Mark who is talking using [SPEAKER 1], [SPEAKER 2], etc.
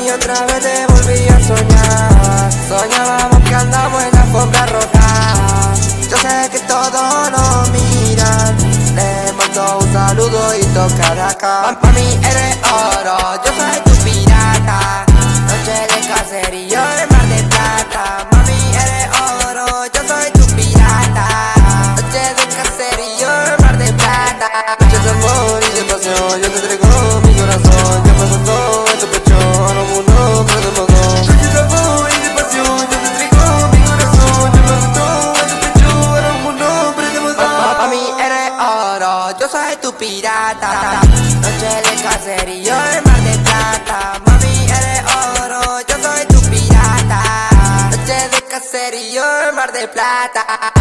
[SPEAKER 1] y otra vez te volví a soñar. Soñábamos que andamos en la alfombra roja. Yo sé que todos nos miran. Le mando un saludo y toca de acá. Mami, eres oro, yo soy tu pirata. Noche de cacería en Mar de Plata. Mami, eres oro, yo soy tu pirata. Noche de cacería en Mar de Plata. Noches de amor y de pasión, yo te entrego mi corazón. Yo me suelto en tu pecho, ahora un mundo pero de modo. Noches de amor y de pasión, yo te entrego mi corazón. Yo me suelto en tu pecho, ahora un mundo pero de modo. Mami, eres oro, yo soy tu pirata. Noche de cacería en Mar de Plata. Mami, eres oro, yo soy tu pirata. Noche de cacería en Mar de Plata.